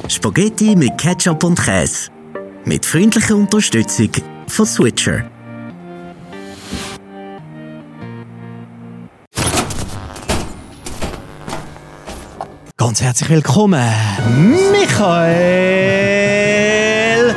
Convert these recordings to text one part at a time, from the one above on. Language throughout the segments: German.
Spaghetti mit Ketchup und Käse. Mit freundlicher Unterstützung von Switcher. Ganz herzlich willkommen, Michael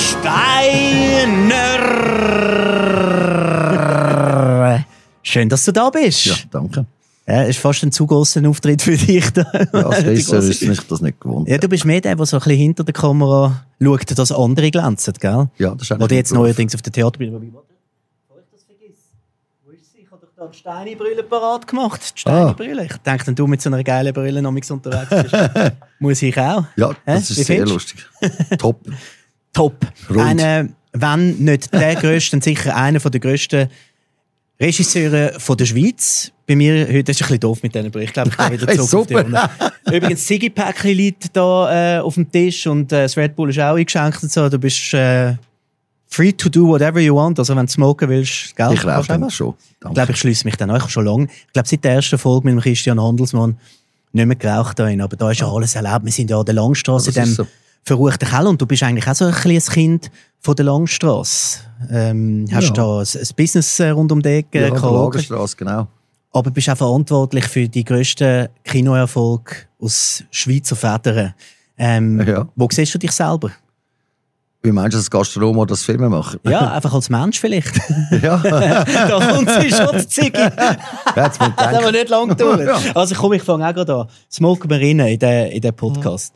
Steiner. Schön, dass du da bist. Ja, danke. Ja, ist fast ein zu grosser Auftritt für dich. Da. Ja, als Besser ist das nicht gewohnt. Ja, du bist mehr der so ein bisschen hinter der Kamera schaut, dass andere glänzen, gell? Ja, das ist eigentlich oder jetzt Beruf. neuerdings auf der Theaterbühne. Bevor ich das vergesse, wo ist sie? Ich habe doch da eine Steinebrille parat gemacht. Die Steinebrille. Ich denke, wenn du mit so einer geilen Brille noch unterwegs bist, muss ich auch. Ja, das ist sehr lustig. Top. Top. Rund. Einer, wenn nicht der grösste, dann sicher einer der grössten Regisseure von der Schweiz. Bei mir, heute das ist ein bisschen doof mit diesen Brille. Ich glaube, ich gehe wieder zurück auf die Runde. Übrigens, Ziggy-Päckchen liegt da auf dem Tisch und das Red Bull ist auch eingeschenkt und so. Du bist free to do whatever you want. Also wenn du smoken willst, gell? Ich rauche dann schon. Ich glaube, ich schließe mich dann auch schon lange. Ich glaube, seit der ersten Folge mit dem Christian Handelsmann nicht mehr geraucht da rein. Aber da ist ja alles erlaubt. Wir sind ja an der Langstrasse in dem verruchten Keller und du bist eigentlich auch so ein kleines Kind von der Langstrasse. Hast da ein Business rund um die Ecke, Ja, Lagerstrasse, genau. aber bist auch verantwortlich für die grössten Kinoerfolge aus Schweizer Federn. Wo siehst du dich selber? Wie meinst du das Gastronom oder das Filmemacher? Ja, einfach als Mensch vielleicht. Ja. Da kommt sie schon, die Ziggy. Das haben wir nicht lange gedauert. Ja. Also komm, ich fange auch gerade an. Smoken wir rein in den Podcast.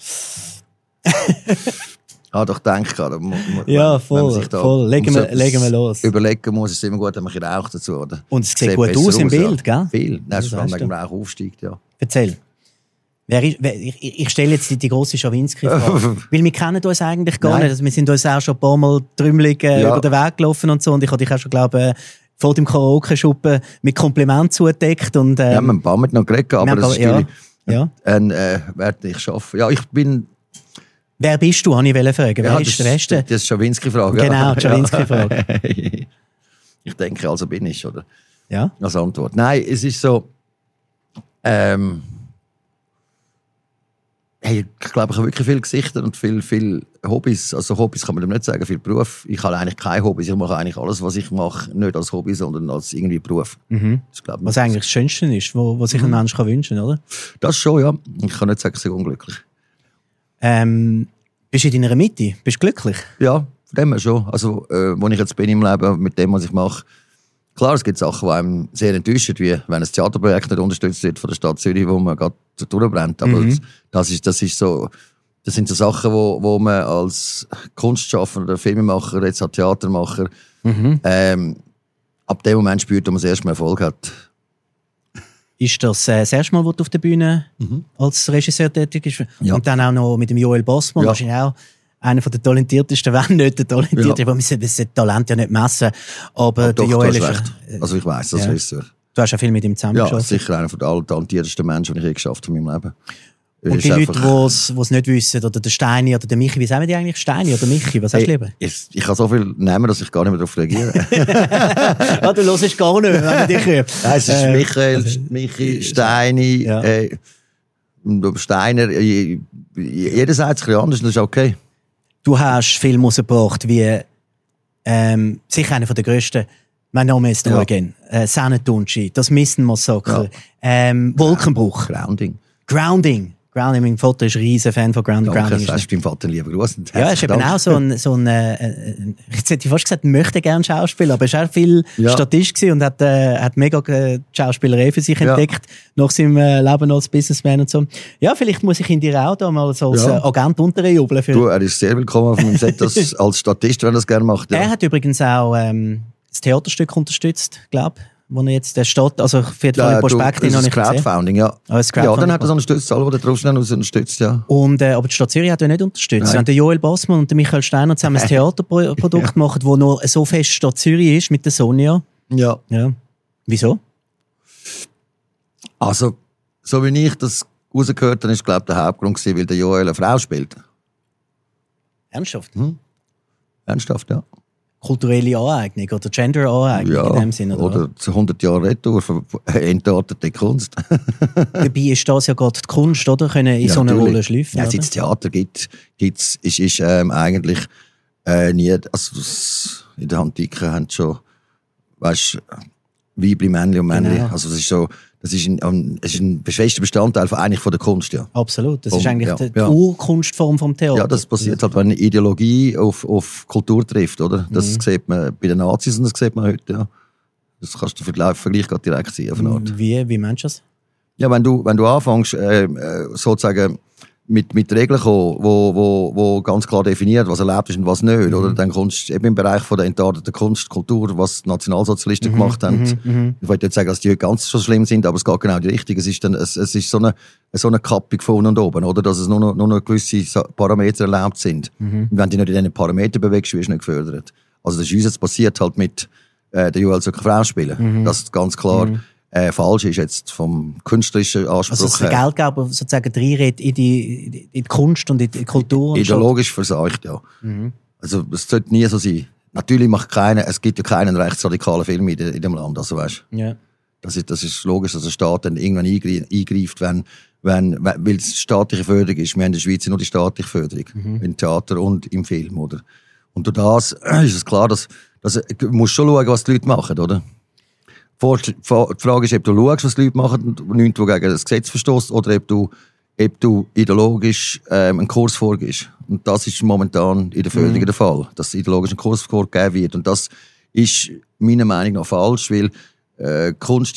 Doch, denke gerade. Ja, voll. Legen wir los. Überlegen muss, ist es immer gut, wenn man raucht dazu, oder? Und es sieht gut aus im Bild, gell? Viel. Das ist vor allem wegen dem Rauch aufsteigt, ja. Erzähl. Ich stelle jetzt die grosse Schawinski-Frage. Weil wir kennen uns eigentlich gar nicht. Also wir sind uns auch schon ein paar Mal trümmelig über den Weg gelaufen und so. Und ich habe dich auch schon, glaube ich, vor dem Karaoke-Schuppen mit Komplimenten zugedeckt. Und, ja, wir haben ein paar mit noch geredet, aber das ist schwierig. Ja. Werde ich schaffen. Ja, ich bin... Wer bist du, wollte ich fragen. Wer ist der Beste? Das ist Schawinski-Frage. Genau, die Schawinski-Frage. Ich denke, also bin ich, oder? Ja. Als Antwort. Nein, es ist so... ich glaube, ich habe wirklich viele Gesichter und viele Hobbys. Also Hobbys kann man dem nicht sagen, viel Beruf. Ich habe eigentlich keine Hobbys. Ich mache eigentlich alles, was ich mache, nicht als Hobby, sondern als irgendwie Beruf. Mhm. Das ist, was eigentlich das Schönste ist, was sich ein Mensch wünschen kann, oder? Das schon, ja. Ich kann nicht sagen, ich bin unglücklich. Bist du in deiner Mitte? Bist du glücklich? Ja, von dem her schon. Also, wo ich jetzt bin im Leben, mit dem, was ich mache. Klar, es gibt Sachen, die einem sehr enttäuschen, wie wenn ein Theaterprojekt nicht unterstützt wird von der Stadt Zürich, wo man gerade durchbrennt. Aber das sind so Sachen, wo man als Kunstschaffender oder Filmemacher, jetzt als Theatermacher, ab dem Moment spürt, wo man das erste Mal Erfolg hat. Ist das erste Mal, wo du auf der Bühne als Regisseur tätig bist? Ja. Und dann auch noch mit dem Joel Bossmann, wahrscheinlich auch einer der talentiertesten, wenn nicht der talentierteste. Ja. Wir müssen das Talent ja nicht messen. Aber der Joel ist... Also ich weiss, das ist so. Du hast ja viel mit ihm zusammengearbeitet. Ja, sicher einer der talentiertesten Menschen, die ich je geschafft habe in meinem Leben. Und die Leute, die es nicht wissen, oder der Steini oder der Michi, wie sagen die eigentlich? Steini oder Michi? Was hast du lieber? Ich habe so viel nehmen, dass ich gar nicht mehr darauf reagiere. Du hörst gar nicht mehr, wenn man dich hört. Nein, es ist Michael, Michi, Steini, Steiner. Jeder sagt es ein bisschen anders und das ist okay. Du hast Filme rausgebracht wie sicher einer der grössten. Mein Name ist Eugen. Sanetunci, das Missen-Massaker, Wolkenbruch. Grounding. Mein Vater ist ein riesen Fan von Grounding. Danke, hast du deinem Vater lieber Gruß. Ja, er ist eben auch so ein ich hätte fast gesagt, möchte gerne Schauspieler, aber er war auch viel Statist und hat mega Schauspielerei für sich entdeckt, nach seinem Leben als Businessman und so. Ja, vielleicht muss ich ihn dir auch da mal als Agent unterjubeln. Er ist sehr willkommen auf meinem Set als Statist, wenn er das gerne macht. Ja. Er hat übrigens auch das Theaterstück unterstützt, glaube ich. Wo er jetzt steht, also für die Prospekte noch nicht Crowdfunding, ja. Ja, dann hat er so einen Stützzahl, der drauf schnell unterstützt, ja. Und, aber die Stadt Zürich hat ja nicht unterstützt. Wenn der Joel Bossmann und der Michael Steiner zusammen ein Theaterprodukt machen, das noch so fest Stadt Zürich ist mit der Sonja. Ja. Wieso? Also, so wie ich das rausgehört habe, ist, glaube ich, der Hauptgrund gewesen, weil der Joel eine Frau spielt. Ernsthaft? Ernsthaft, ja. kulturelle Aneignung oder Gender-Aneignung in dem Sinne. Oder 100 Jahre Retour für entartete Kunst. Dabei ist das ja gerade die Kunst, oder? Können in so eine Rolle schlüpfen. Ja, seit es Theater gibt, ist eigentlich nie, also in der Antike haben schon, weißt, Weibli, Männli und Männli. Genau. Also das ist ein fester Bestandteil eigentlich von der Kunst, ja. Absolut. Das ist eigentlich die Urkunstform vom Theater. Ja, das passiert halt, wenn eine Ideologie auf Kultur trifft, oder? Das sieht man bei den Nazis und das sieht man heute, ja. Das kannst du Vergleich gerade direkt sehen, auf eine Art. Wie meinst du das? Ja, wenn du anfängst, sozusagen mit Regeln kommen, wo ganz klar definiert, was erlaubt ist und was nicht, oder? Dann kommst du eben im Bereich von der entarteten Kunst, Kultur, was die Nationalsozialisten gemacht haben. Ich wollte nicht sagen, dass die heute ganz so schlimm sind, aber es geht genau in die Richtung. Es ist so eine Kappung von unten und oben, oder? Dass es nur noch gewisse Parameter erlaubt sind. Und wenn du nicht in diesen Parametern bewegst, wirst du nicht gefördert. Also das ist uns jetzt passiert halt mit der Joel soll keine Frau spielen. Das ist ganz klar. Falsch ist jetzt vom künstlerischen Anspruch also dass der Geldgeber sozusagen reinredet in die Kunst und in die Kultur. Ideologisch versagt, ja. Also es sollte nie so sein. Natürlich es gibt ja keinen rechtsradikalen Film in dem Land, also weißt. Ja. Das ist logisch, dass der Staat dann irgendwann eingreift, weil es staatliche Förderung ist. Wir haben in der Schweiz nur die staatliche Förderung, im Theater und im Film, oder? Und durch das ist es klar, dass du musst schon schauen, was die Leute machen, oder? Die Frage ist, ob du schaust, was die Leute machen und nichts, wo gegen das Gesetz verstößt, oder ob du ideologisch einen Kurs vorgibst. Und das ist momentan in der Förderung der Fall, dass ideologisch ein Kurs vorgegeben wird. Und das ist meiner Meinung nach falsch, weil Kunst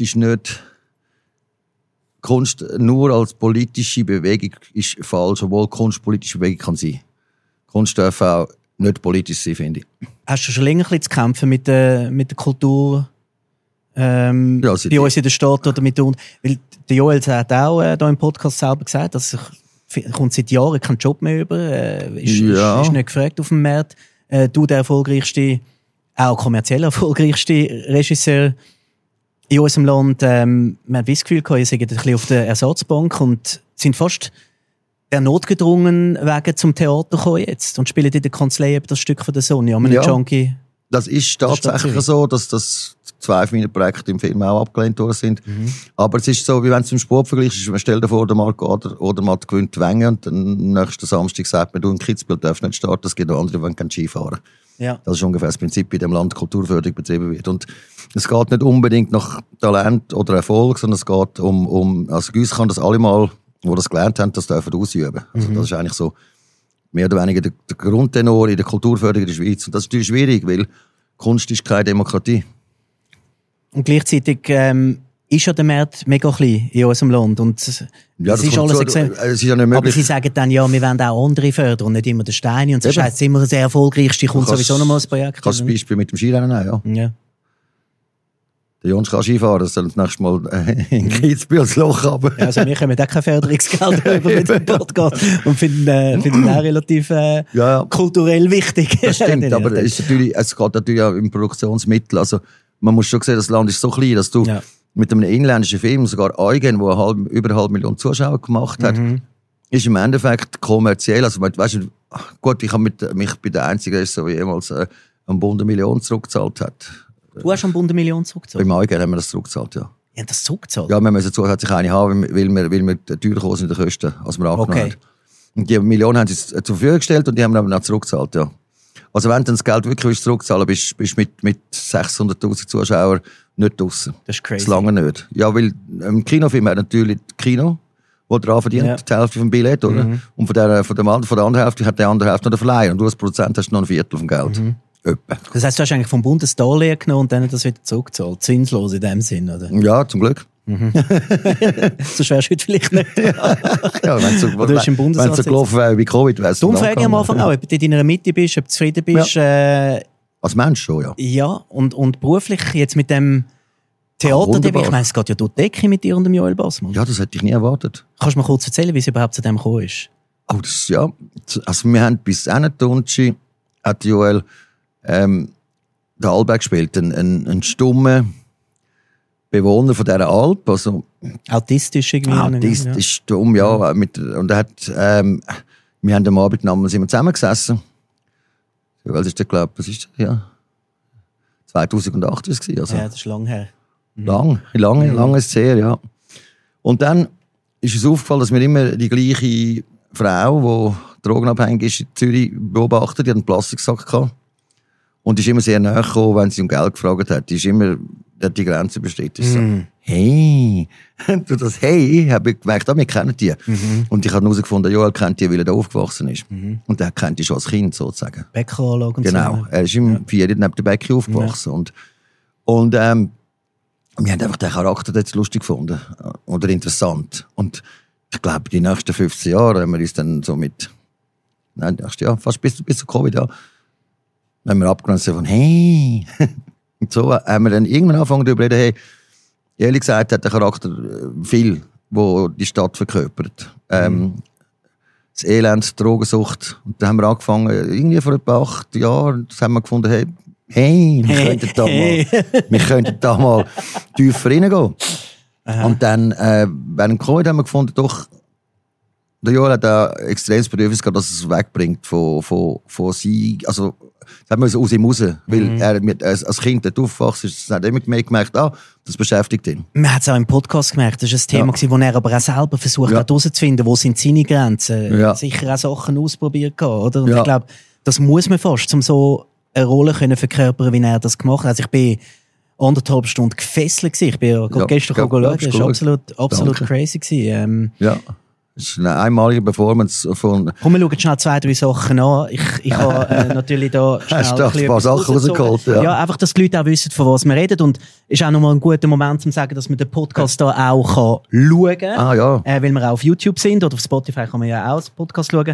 nur als politische Bewegung ist falsch, obwohl Kunst politische Bewegung kann sein. Kunst darf auch nicht politisch sein, finde ich. Hast du schon länger ein bisschen zu kämpfen mit der Kultur? Bei uns in der Stadt oder mit uns. Weil der Joel hat auch da im Podcast selber gesagt, dass er kommt seit Jahren keinen Job mehr über, ist nicht gefragt auf dem Markt. Du der erfolgreichste, auch kommerziell erfolgreichste Regisseur in unserem Land. Man hat das Gefühl gehabt, ihr seid ein bisschen auf der Ersatzbank und sind fast der notgedrungen wegen zum Theater gekommen jetzt und spielen in der Kanzlei eben das Stück von der Sonja, Junkie. Das ist tatsächlich so, dass das 2 meiner Projekte im Film auch abgelehnt worden sind. Aber es ist so, wie wenn es im Sport vergleichst, man stellt dir vor, der Marc Odermatt gewinnt die Wenge und am nächsten Samstag sagt man, du in Kitzbühel darfst nicht starten, es gibt auch andere, die können Ski fahren. Ja. Das ist ungefähr das Prinzip, in dem Land Kulturförderung betrieben wird. Und es geht nicht unbedingt nach Talent oder Erfolg, sondern es geht also uns kann das alle mal, die das gelernt haben, das dürfen ausüben. Also das ist eigentlich so mehr oder weniger der Grundtenor in der Kulturförderung in der Schweiz. Und das ist natürlich schwierig, weil Kunst ist keine Demokratie. Und gleichzeitig ist ja der Markt mega klein in unserem Land. Und das ist alles extrem. Es ist ja nicht möglich. Aber sie sagen dann, ja, wir wollen auch andere fördern und nicht immer den Steine. Und das heisst immer, der erfolgreichste kommt sowieso noch mal ein Projekt. Kannst du das Beispiel mit dem Skirennen nehmen, ja. Der Jons kann Skifahren, das soll das nächste Mal in Kitzbühel das Loch haben. Ja, also wir kommen auch kein Förderungsgeld über mit dem Podcast und finden auch relativ kulturell wichtig. Das stimmt, aber es geht natürlich auch im Produktionsmittel. Also man muss schon sehen, das Land ist so klein, dass du mit einem inländischen Film, sogar Eugen, der über 500.000 Zuschauer gemacht hat, ist im Endeffekt kommerziell. Also weißt du, gut, ich bin der Einzige, der jemals am Bund 1 Million zurückgezahlt hat. Du hast am Bund 1 Million zurückgezahlt? Beim Eugen haben wir das zurückgezahlt, ja. Ja, das zurückgezahlt? Ja, wir müssen zusätzlich eine haben, weil wir teurer gekommen sind in den Kosten, als wir angenommen haben. Und die Million haben sie zur Verfügung gestellt und die haben wir dann zurückgezahlt, ja. Also wenn du das Geld wirklich zurückzahlen willst, bist du mit 600'000 Zuschauern nicht draussen. Das ist crazy. Das lange nicht. Ja, weil im Kinofilm hat natürlich das Kino, das daran verdient, die Hälfte vom Billett, oder? Und von der anderen Hälfte hat die andere Hälfte noch der Verleiher. Und du als Produzent hast noch ein Viertel vom Geld. Das heisst, du hast eigentlich vom Bund ein Darlehen genommen und dann das wieder zurückgezahlt. Zinslos in dem Sinn, oder? Ja, zum Glück. Sonst wärst du heute vielleicht nicht. Ja, wenn es so gelaufen wäre wie Covid, wäre es darum frage ich am Anfang auch, ob du in deiner Mitte bist, ob du zufrieden bist. Ja. Als Mensch schon, ja. Ja, und beruflich jetzt mit dem Theater, ich meine, es geht ja durch die Decke mit dir und dem Joel Bassmann. Ja, das hätte ich nie erwartet. Kannst du mir kurz erzählen, wie es überhaupt zu dem gekommen ist? Oh, das, ja. Also wir haben bis Ennetunci hat Joel den Alberg gespielt, ein stummer Bewohner von dieser Alp, also autistisch irgendwie. Autistisch, stumm, ja. Und er hat, wir haben am Abend damals immer zusammengesessen. Was ist der, glaube ich, was ist das? Ja. 2008 war es. Also. Ja, das ist lang her. Lang ist es her, ja. Und dann ist es aufgefallen, dass wir immer die gleiche Frau, die drogenabhängig ist, in Zürich beobachtet, die hat einen Plastiksack gehabt. Und ist immer sehr nahe gekommen, wenn sie um Geld gefragt hat. Die ist immer, die Grenze überschritten. Ich so, hey, du das hey, habe ich gemerkt, wir kennen die. Und ich habe herausgefunden, Joel kennt die, weil er da aufgewachsen ist. Und der kennt die schon als Kind, sozusagen. Bäckeranlage und genau. So. Er ist im Viertel neben der Bäcki aufgewachsen. Und wir haben einfach den Charakter jetzt lustig gefunden. Oder interessant. Und ich glaube, die nächsten 15 Jahre haben wir uns dann so fast bis zu Covid, ja, wenn wir abgenommen sind von hey. Und so haben wir dann irgendwann angefangen darüber zu reden, hey, ehrlich gesagt hat der Charakter viel, wo die Stadt verkörpert. Das Elend, die Drogensucht. Und dann haben wir angefangen, irgendwie vor etwa 8 Jahren, das haben wir gefunden, hey, wir könnten da mal tiefer reingehen. Und dann, während Covid haben wir gefunden, doch, der Joel hat ein extremes Bedürfnis gehabt, dass es wegbringt von sie, also, das haben wir aus ihm raus, weil er als Kind dort aufgewachsen ist, hat immer gemerkt, das beschäftigt ihn. Man hat es auch im Podcast gemerkt, das war ein Thema, das er aber auch selber versucht hat herauszufinden, wo sind seine Grenzen. Ja. Sicher auch Sachen ausprobiert gehabt, oder? Und ich glaube, das muss man fast, um so eine Rolle verkörpern, wie er das gemacht hat. Also ich bin 1,5 Stunden gefesselt gewesen. Ich bin gestern schauen, das war absolut crazy gewesen. Das ist eine einmalige Performance von... Komm, wir schauen schnell 2-3 Sachen an. Ich habe natürlich da schnell hast du ein paar Sachen rausgeholt? Ja, einfach, dass die Leute auch wissen, von was wir reden. Und es ist auch nochmal ein guter Moment, um zu sagen, dass man den Podcast da auch schauen kann. Weil wir auch auf YouTube sind. Oder auf Spotify kann man ja auch das Podcast schauen.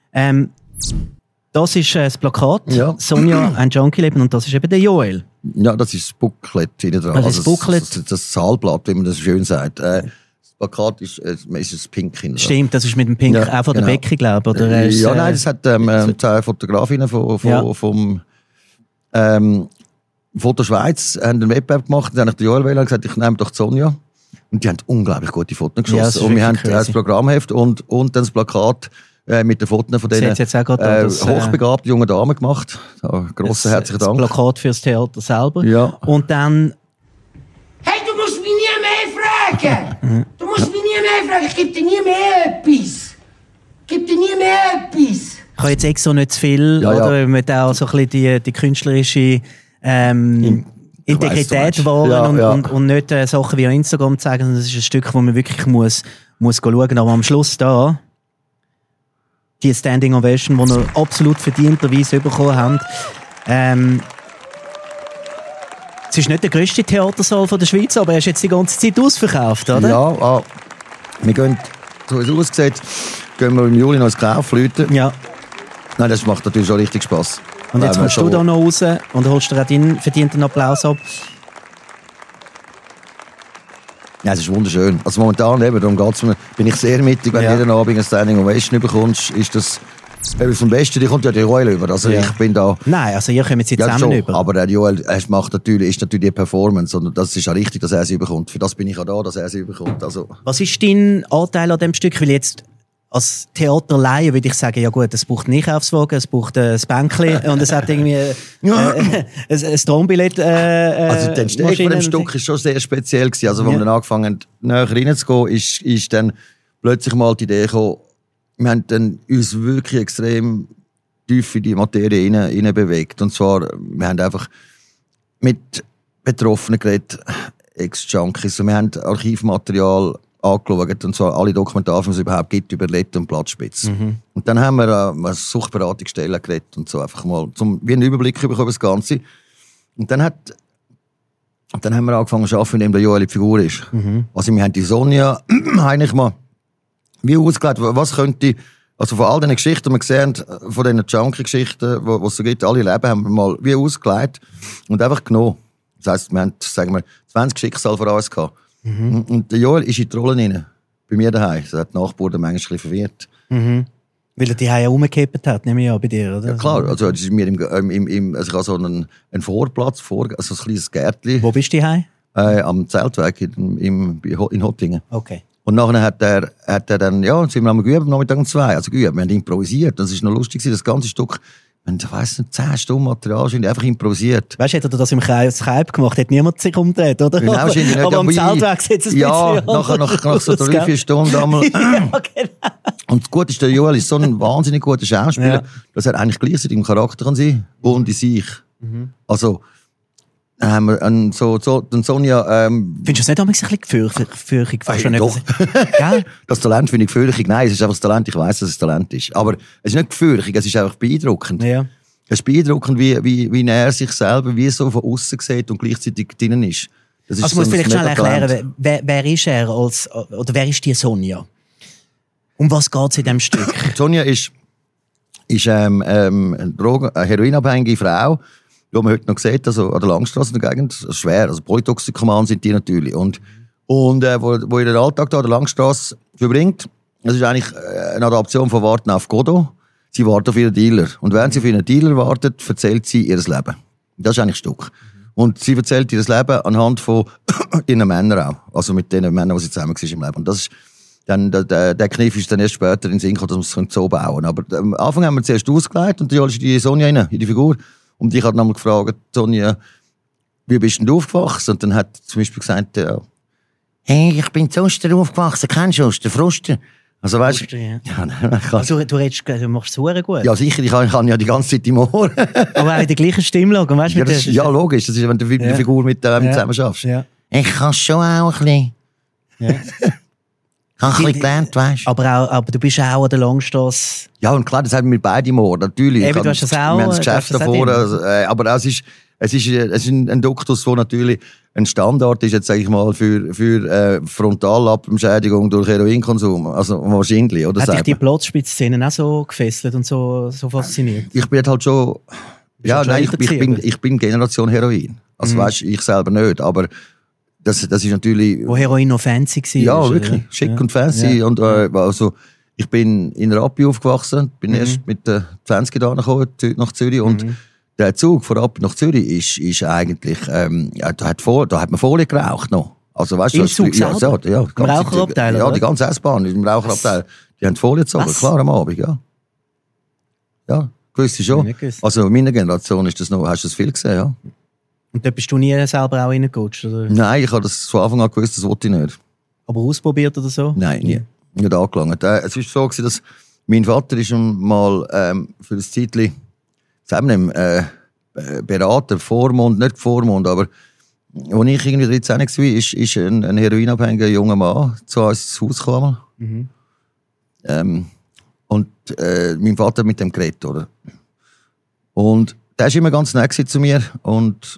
Das ist das Plakat. Ja. Sonja, ein Junkie-Leben. Und das ist eben der Joel. Ja, das ist das Booklet hinten dran. Also das Booklet. Das Zahlblatt, wie man das schön sagt. Das Plakat ist es pink hinten. Stimmt, das ist mit dem Pink auch von der Becky, glaube ich. Oder ja, nein, das hat zwei Fotografinnen vom Foto Schweiz haben einen Wettbewerb gemacht. Dann hat der Joel Wähler gesagt, ich nehme doch die Sonja. Und die haben unglaublich gute Fotos geschossen. Und wir haben das Programmheft und dann das Plakat mit den Fotos von diesen hochbegabten jungen Damen gemacht. Grosser herzlichen Dank. Das Plakat fürs Theater selber. Ja. Und dann... Hey, du musst mich nie mehr fragen! Du musst mich nie mehr fragen, ich gebe dir nie mehr etwas! Ich habe jetzt extra nicht zu viel, oder? Mit auch so ein bisschen die künstlerische Integrität wahren und nicht Sachen wie auf Instagram zeigen, sondern das ist ein Stück, wo man wirklich muss schauen. Aber am Schluss da, die Standing Ovation, die wir absolut verdienterweise bekommen haben. Es ist nicht der grösste Theatersaal der Schweiz, aber er ist jetzt die ganze Zeit ausverkauft, oder? Ja, wir gehen, so wie es aussieht, gehen wir im Juli noch ins Kaufleuten. Ja. Nein, das macht natürlich schon richtig Spass. Und jetzt kommst du da noch raus und holst dir auch deinen verdienten Applaus ab. Ja, es ist wunderschön. Also momentan eben, darum geht's mir, bin ich sehr mittig, wenn jeden Abend eine Standing Ovation bekommst, ist das etwas vom Besten. Die kommt ja die Joel über. Also ich bin da... Nein, also ihr kommt sie zusammen über. Aber der Joel ist natürlich die Performance. Und das ist ja richtig, dass er sie bekommt. Für das bin ich ja da, dass er sie bekommt. Also. Was ist dein Anteil an diesem Stück? Weil jetzt als Theaterleihe würde ich sagen, ja gut, es braucht einen Einkaufswagen, es braucht ein Bänkli und es hat irgendwie ein Trombillett. Also die Entstehung von dem Stück war schon sehr speziell gewesen. Also, als wir dann angefangen haben, näher reinzugehen, ist dann plötzlich mal die Idee gekommen, wir haben dann uns wirklich extrem tief in die Materie hinein bewegt. Und zwar, wir haben einfach mit Betroffenen geredet, Ex-Junkies, und wir haben Archivmaterial angeschaut, und zwar alle Dokumentarfilme, die es überhaupt gibt, über Lette und Platzspitz. Und dann haben wir eine Suchtberatungsstelle geredet und so einfach mal, wie einen Überblick bekommen über das Ganze. Und dann haben wir angefangen zu arbeiten, indem der Joel die Figur ist. Also wir haben die Sonja eigentlich mal wie ausgelegt, was könnte, also von all diesen Geschichten, die wir gesehen haben, von diesen Junkie-Geschichten, die es so gibt, alle Leben, haben wir mal wie ausgelegt und einfach genommen. Das heisst, wir haben, sagen wir, 20 Schicksale vor uns gehabt. Und der Joel ist in die Rolle rein. Bei mir daheim. Das hat die Nachbarn manchmal ein bisschen verwirrt. Weil er die Heim umgekippt hat, nehme ich an, bei dir, oder? Ja, klar. Also, das ist mir also ich habe so einen Vorplatz, also ein kleines Gärtchen. Wo bist du Heim? Am Zeltweg in Hottingen. Okay. Und nachher hat er dann, sind wir am geübt, am Nachmittag um 2. Also geübt, wir haben improvisiert. Das ist noch lustig, das ganze Stück wenn ich weiss nicht, 10 Stunden Material ist einfach improvisiert. Weißt du, hätte er das im Skype gemacht, hätte niemand sich umgedreht, oder? Genau, wahrscheinlich nicht. Aber am Zeltweg sieht es ein bisschen nach so 3-4 Stunden einmal. genau. Und das Gute ist, der Joel ist so ein wahnsinnig guter Schauspieler, dass er eigentlich gleichzeitig im Charakter kann sein und in sich. Also, haben wir Sonja... Findest du es nicht ein bisschen gefürchtig? Doch. Das Talent finde ich gefürchtig. Nein, es ist einfach das Talent. Ich weiss, dass es Talent ist. Aber es ist nicht gefürchtig, es ist einfach beeindruckend. Ja. Es ist beeindruckend, wie er sich selber wie so von außen sieht und gleichzeitig drinnen ist. Das ist also, muss vielleicht schnell erklären, wer ist er oder wer ist die Sonja? Um was geht es in diesem Stück? Sonja ist eine heroinabhängige Frau, die man heute noch sieht, also an der Langstrasse in der Gegend. Das ist schwer, also Polytoxikoman sind die natürlich. Und wo ihren Alltag da an der Langstrasse verbringt, das ist eigentlich eine Adaption von Warten auf Godot. Sie wartet auf ihren Dealer. Und während sie auf ihren Dealer wartet, erzählt sie ihr Leben. Das ist eigentlich ein Stück. Und sie erzählt ihr Leben anhand von ihren Männern auch. Also mit den Männern, die sie zusammen war im Leben. Und das ist dann, der Kniff ist dann erst später in den Sinn gekommen, dass wir es so bauen. Aber am Anfang haben wir zuerst ausgelegt und dann ist die Sonja rein, in die Figur. Und ich habe dann gefragt, Sonja, wie bist denn du aufgewachsen? Und dann hat zum Beispiel gesagt, hey, ich bin zu Oster aufgewachsen, kennst du Oster, Froster? Also weißt du, also, du machst es sehr gut. Ja, sicher, ich kann ja die ganze Zeit im Ohr. Aber auch in der gleichen Stimmlage, weißt du? Ja, logisch, das ist, wenn du die Figur mit zusammen schaffst. Ja. Ich kann schon auch ein bisschen. Ja. Ich habe ein bisschen gelernt, weißt du. Aber du bist auch an der Langstrasse. Ja, und klar, das haben wir beide im Ohr, natürlich. Eben, du hast das auch. Wir haben das Geschäft davor, aber es ist ein Duktus, der natürlich ein Standard ist, jetzt sage ich mal, für Frontallappenschädigung durch Heroinkonsum. Also wahrscheinlich, oder? Hat dich die Platzspitzszenen auch so gefesselt und so fasziniert? Ich bin halt schon... Ja, nein, ich bin Generation Heroin. Also weißt du, ich selber nicht, aber das ist natürlich... Wo Heroin noch fancy war. Ja, wirklich. Oder? Schick und fancy. Ja. Und, also, ich bin in Rappi aufgewachsen, bin erst mit 20 Jahren gekommen, nach Zürich. Und der Zug von Rappi nach Zürich ist eigentlich... da hat man Folie geraucht noch. Also, weißt im Zug selber? Ja, im Raucherabteil? Ja, die ganze S-Bahn im Raucherabteil. Die haben Folie gezogen, klar, am Abend, ja. Ja, gewusst schon. Also in meiner Generation ist das noch, hast du das viel gesehen, ja. Und dort bist du nie selber auch reingerutscht, oder? Nein, ich habe das von Anfang an gewusst, das wollte ich nicht. Aber ausprobiert oder so? Nein, nie. Nicht angelangt. Es war so, dass mein Vater ist mal für ein Zeitchen zusammen Berater, Vormund, nicht Vormund, aber als ich irgendwie 13 war, ist ein heroinabhängiger junger Mann zu uns ins Haus gekommen. Und mein Vater hat mit dem geredet, oder? Und der war immer ganz nett zu mir und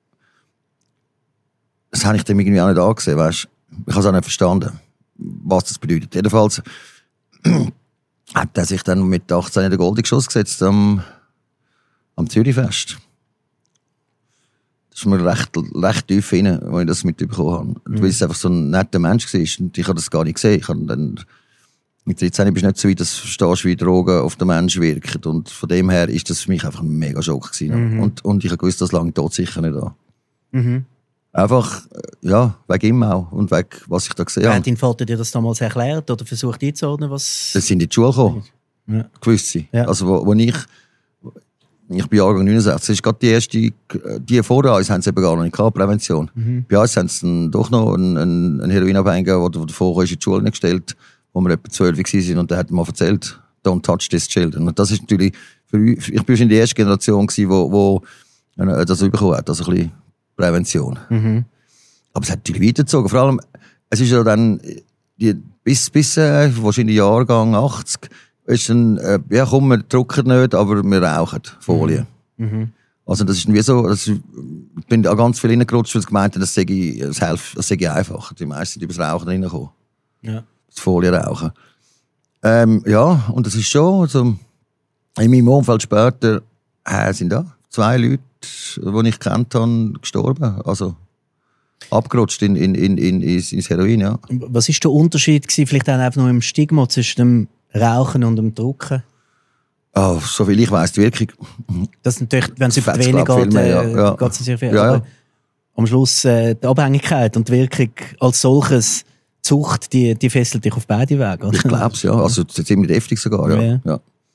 das habe ich dem irgendwie auch nicht angesehen, weißt? Ich habe es auch nicht verstanden, was das bedeutet. Jedenfalls hat er sich dann mit 18 in den Golden Geschoss gesetzt am Zürichfest. Das ist mir recht tief rein, als ich das mitbekommen habe. Weil es einfach so ein netter Mensch war und ich habe das gar nicht gesehen. Ich habe dann, mit 13 bist du nicht so weit, dass du verstehst, wie Drogen auf den Menschen wirken. Und von dem her ist das für mich einfach ein mega Schock gewesen. Und ich habe gewusst, dass lange tot sicher nicht da. Einfach, ja, wegen ihm auch und wegen, was ich da gesehen habe. Hat dein Vater dir das damals erklärt oder versucht einzuordnen, was... Das sind in die Schule gekommen. Ja. Gewisse. Ja. Also, wo ich bin Jahrgang 69, das ist gerade die erste, die vor uns haben sie eben gar noch nicht gehabt, Prävention. Bei uns haben sie dann doch noch einen Heroinabhängiger, der davor ist in die Schule nicht gestellt, wo wir etwa 12 waren und der hat mir erzählt, don't touch these children. Und das ist natürlich, ich bin schon die erste Generation gewesen, wo das bekommen hat, also ein bisschen Prävention. Aber es hat natürlich weitergezogen. Vor allem, es ist ja dann, bis wahrscheinlich Jahrgang 80, ist dann, ja komm, wir drucken nicht, aber wir rauchen Folie. Also das ist wie so, ich bin auch ganz viel reingerutscht, weil ich gemeint habe, das sei einfach. Die meisten sind über das Rauchen reingekommen. Ja. Das Folie rauchen. Ja, und das ist schon, also, in meinem Umfeld später sind da 2 Leute, die ich kennt habe, gestorben. Also abgerutscht ins Heroin, ja. Was war der Unterschied gewesen, vielleicht auch einfach noch im Stigma zwischen dem Rauchen und dem Drucken? Oh, soviel ich weiss, die Wirkung. Das natürlich, wenn es über die Vene geht, geht es sehr viel. Aber am Schluss die Abhängigkeit und die Wirkung als solches, die Sucht, die fesselt dich auf beide Wege, oder? Ich glaube es, ja. Also ziemlich heftig sogar, ja.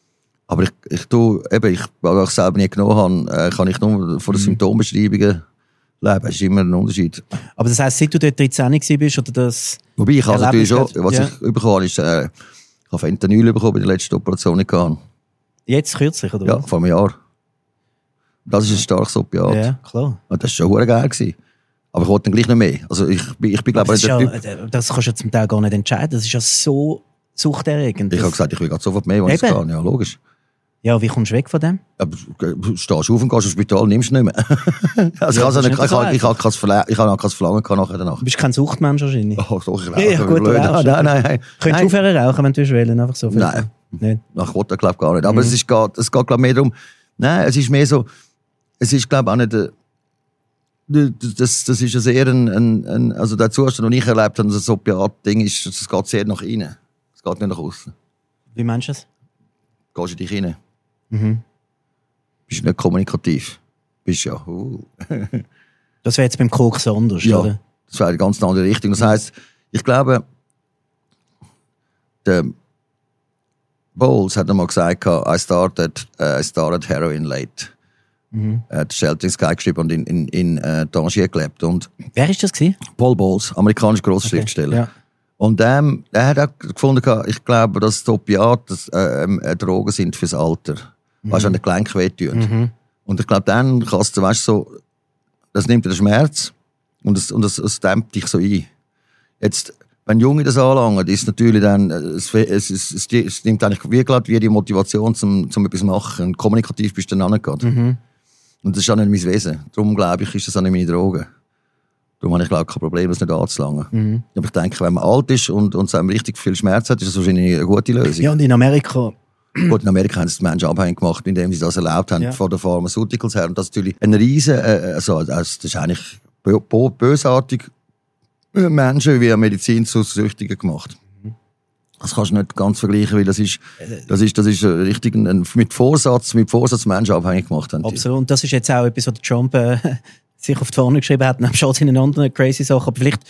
Aber weil ich selber nie genommen habe, kann ich nur von den Symptombeschreibungen leben. Das ist immer ein Unterschied. Aber das heisst, seit du dort 13 bist, oder das... Wobei, ich habe natürlich schon, was ich bekommen habe, ist, ich habe Fentanyl bekommen bei der letzten Operation, die ich hatte. Jetzt kürzlich, oder Ja, was? vor einem Jahr. Das ist ein starkes Opiat. Ja, klar. Und das war schon geil gewesen. Aber ich wollte dann gleich nicht mehr. Also ich bin glaube ich, das kannst du ja zum Teil gar nicht entscheiden. Das ist ja so suchterregend. Ich habe gesagt, ich will gerade sofort mehr, wenn ich es kann. Ja, logisch. Ja, wie kommst du weg von dem? Aber du stehst auf und gehst ins Spital, nimmst du nicht mehr. Also ich habe kein Verlangen nachher danach. Du bist kein Suchtmensch wahrscheinlich. Oh, doch, ich rauche. Ja, gut, blöd. Nein. Könntest du aufhören rauchen, wenn du willst, einfach so? Nein. Nicht? Ich wollte glaube gar nicht. Aber es geht glaube mehr darum, nein, es ist mehr so, es ist glaube auch nicht, das ist ja sehr also der Zustand, den ich erlebt habe, das Opiat-Ding ist, es geht sehr nach innen. Es geht nicht nach außen. Wie meinst du das? Gehst in dich rein. Mhm. Bist nicht kommunikativ. Bist ja. Das wäre jetzt beim Koks anders, ja, oder? Das wäre eine ganz andere Richtung. Das heisst, ich glaube, der Bowles hat einmal gesagt, I started heroin late. Er hat Shelter Sky geschrieben und in Tangier gelebt. Und wer ist das gewesen? Paul Bowles, amerikanischer Grossschriftsteller. Okay, ja. Und er hat auch gefunden, ich glaube, dass die Opiate Drogen sind fürs Alter. Weißt du, wenn der Gelenk wehtun. Und ich glaube, dann kannst du, weißt du, so, das nimmt dir den Schmerz und es dämmt dich so ein. Jetzt, wenn Junge das anlangen, ist natürlich dann, es nimmt eigentlich wie die Motivation zum etwas zu machen. Und kommunikativ bist du dann auch nicht gerade. Und das ist auch nicht mein Wesen. Darum, glaube ich, ist das auch nicht meine Droge. Darum habe ich, glaube ich, kein Problem, das nicht anzulangen. Aber ich denke, wenn man alt ist und richtig viel Schmerz hat, ist das wahrscheinlich eine gute Lösung. Ja, und in Amerika... Gut, in Amerika haben sie die Menschen abhängig gemacht, indem sie das erlaubt haben, von den Pharmaceuticals her. Und das ist natürlich ein riesen, das ist eigentlich bösartig, Menschen wie Medizin zu Süchtigen gemacht. Das kannst du nicht ganz vergleichen, weil das ist richtig mit Vorsatz Menschen abhängig gemacht haben. Absolut. Und das ist jetzt auch etwas, was Trump sich auf die Fahne geschrieben hat, neben schon in anderen crazy Sachen. Aber vielleicht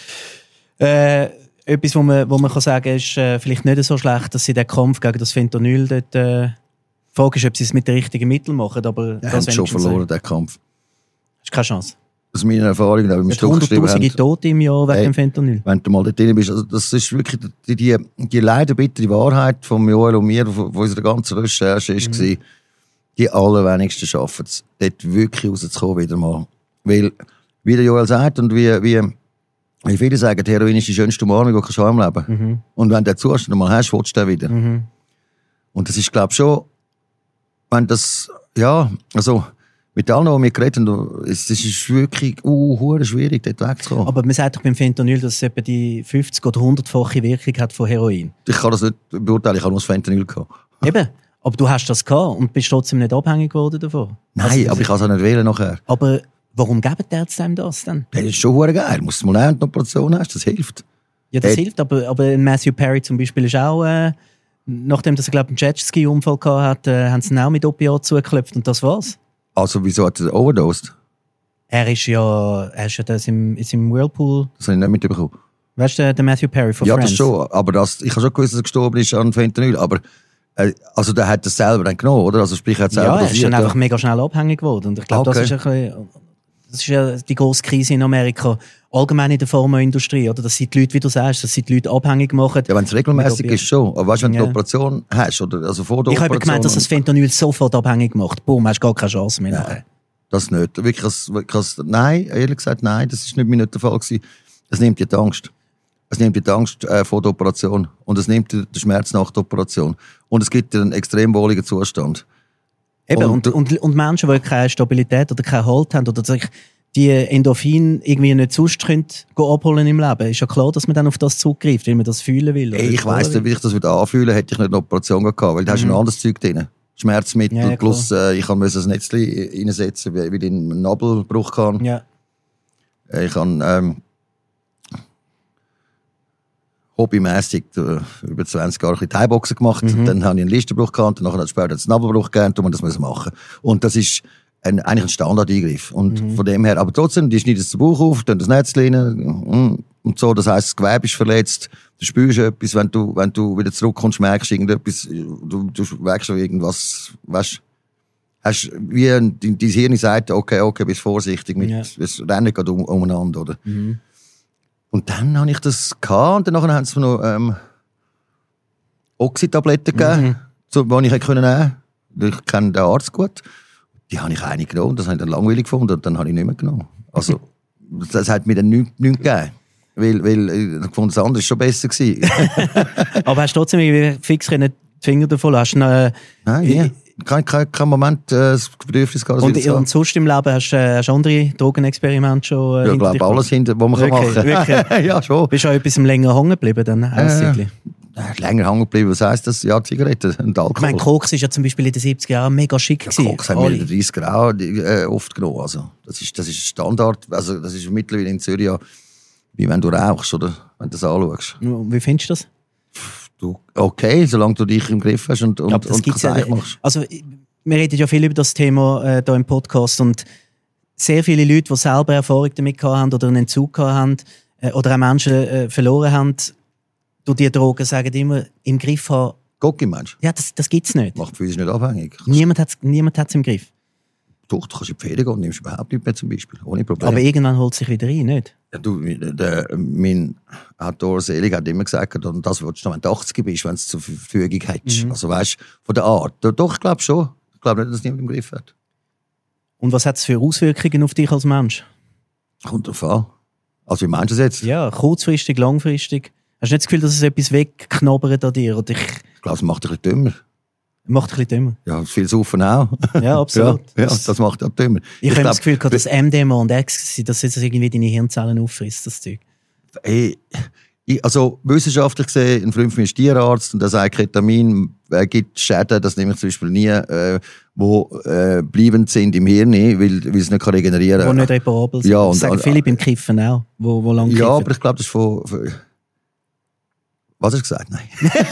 etwas, wo man kann sagen, ist vielleicht nicht so schlecht, dass sie den Kampf gegen das Fentanyl dort... Die Frage ist, ob sie es mit den richtigen Mitteln machen, aber... Ja, haben schon verloren, den Kampf. Hast keine Chance. Aus meiner Erfahrung, da wir 100'000 Tote im Jahr wegen dem Fentanyl. Wenn du mal dort drin bist, also das ist wirklich die leider bittere Wahrheit von Joel und mir, von unserer ganzen Recherche, war, die allerwenigsten schaffen es, dort wirklich rauszukommen wieder mal. Weil, wie der Joel sagt und wie viele sagen, Heroin ist die schönste Umarmung, die du im Leben hast. Und wenn du den Zustand mal hast, willst du den wieder. Und das ist, glaube ich, schon, wenn das, ja, also, mit allen, die wir geredet haben, es ist wirklich schwierig, dort wegzukommen. Aber man sagt doch beim Fentanyl, dass es etwa die 50- oder 100-fache Wirkung hat von Heroin. Ich kann das nicht beurteilen, ich habe nur das Fentanyl gehabt. Eben, aber du hast das gehabt und bist trotzdem nicht abhängig geworden davon. Nein, also, aber ich kann es auch nicht wählen nachher. Aber warum geben die Ärzte einem das dann? Das ist schon geil. Du musst mal lernen, eine Operation hast, das hilft. Ja, das hilft, aber Matthew Perry zum Beispiel ist auch, nachdem er, glaube ich, einen Jetski-Unfall gehabt hat, haben sie ihn auch mit Opiat zugeklopft und das war's. Also wieso hat er overdosed? Er ist ja das im Whirlpool. Das habe ich nicht mitbekommen. Weißt du, der Matthew Perry von Friends? Ja, das schon. Aber ich habe schon gewusst, dass er gestorben ist an Fentanyl. Aber also der hat das selber dann genommen, oder? Also sprich, er hat selber er ist dann einfach mega schnell abhängig geworden. Und ich glaube, das ist ja die grosse Krise in Amerika. Allgemein in der Pharmaindustrie, oder? Dass sie die Leute, wie du sagst, dass sie die Leute abhängig machen. Ja, wenn es regelmäßig ist, schon. Aber weißt du, wenn du eine Operation hast, oder also vor der Operation... Ich habe gemeint, dass das Fentanyl sofort abhängig macht. Boom, hast gar keine Chance mehr. Nein, das nicht. Nein, ehrlich gesagt, nein, das ist nicht der Fall gewesen. Es nimmt dir die Angst. Es nimmt dir die Angst vor der Operation. Und es nimmt dir den Schmerz nach der Operation. Und es gibt dir einen extrem wohligen Zustand. Eben, und Menschen, die keine Stabilität oder keinen Halt haben, oder sich die Endorphin irgendwie nicht sonst abholen im Leben, ist ja klar, dass man dann auf das zurückgreift, weil man das fühlen will. Ich weiss nicht, wie ich das anfühlen hätte ich nicht eine Operation gehabt, weil da hast du ein anderes Zeug drin. Schmerzmittel, plus ich musste ein Netzchen reinsetzen, weil ich einen Nabelbruch hatte. Ja. Ich habe hobbymässig über 20 Jahre Thai-Boxen gemacht. Dann habe ich einen Listenbruch gehabt und dann später einen Nabelbruch gegeben und man das machen. Und das ist eigentlich ein Standard-Eingriff. Und von dem her, aber trotzdem, die schneiden das Bauch auf, dann das Netz rein, und so. Das heisst, das Gewebe ist verletzt. Du spürst etwas, wenn du wieder zurückkommst, merkst du irgendetwas, du merkst schon irgendwas, weißt, hast, wie dein Hirn sagt, okay, bist vorsichtig mit, es rennt gerade umeinander, oder? Und dann habe ich das gehabt, und dann haben sie mir noch, Oxy-Tabletten gegeben, die ich nehmen konnte. Ich kenne den Arzt gut. Die habe ich eine genommen, das habe ich dann langweilig gefunden, und dann habe ich nicht mehr genommen. Also, das hat mir dann nichts gegeben. Weil ich fand, das andere war schon besser gewesen. Aber hast du trotzdem fix die Finger davon lassen? Nein, kein Moment das Bedürfnis gehabt. Und sonst im Leben hast du andere Drogenexperimente schon ich glaube, alles hinter, was man machen kann. Wirklich? Ja, schon. Bist du auch etwas länger hängen geblieben dann? Länger hängen geblieben, was heisst das? Ja, Zigaretten und Alkohol. Ich meine, Koks war ja zum Beispiel in den 70er Jahren mega schick gewesen. Koks haben wir in den 30er Jahren oft genommen. Also, das ist Standard. Also, das ist mittlerweile in Zürich ja, wie wenn du rauchst, oder? Wenn du das anschaust. Wie findest du das? Okay, solange du dich im Griff hast und das machst. Also, wir reden ja viel über das Thema hier im Podcast, und sehr viele Leute, die selber Erfahrung damit haben oder einen Entzug haben oder auch Menschen verloren haben, durch die Drogen, sagen immer, im Griff haben. Gocki, meinst du? Ja, das gibt es nicht. Macht physisch nicht abhängig. Niemand hat es im Griff. Doch, du kannst in die Ferien gehen und nimmst überhaupt nicht mehr zum Beispiel. Ohne Probleme. Aber irgendwann holt es sich wieder rein, nicht? Ja, mein Autor Selig hat immer gesagt, und das willst du noch, wenn du 80 bist, wenn du es zur Verfügung hast. Also weißt du, von der Art. Doch, ich glaube schon. Ich glaube nicht, dass niemand im Griff hat. Und was hat es für Auswirkungen auf dich als Mensch? Kommt drauf an. Also wie meinst du das jetzt? Ja, kurzfristig, langfristig. Hast du nicht das Gefühl, dass es etwas wegknabbert an dir? Oder ich glaube, es macht dich ein bisschen dümmer. Macht ein bisschen dümmer. Ja, viel Saufen auch. Ja, absolut. Ja, das macht ja dümmer. Ich habe das Gefühl, dass MDMA und Ecstasy, dass jetzt irgendwie deine Hirnzellen auffrisst, das Zeug. Hey, also wissenschaftlich gesehen, ein Freund von mir ist Tierarzt, und der sagt, Ketamin gibt Schäden, das nehme ich zum Beispiel nie, die bleibend sind im Hirn, weil es nicht regenerieren kann. Die nicht reparabel sind. Ja, das sagen viele beim Kiffen auch, wo lange kiffen. Ja, aber ich glaube, das ist von was hast du gesagt? Nein.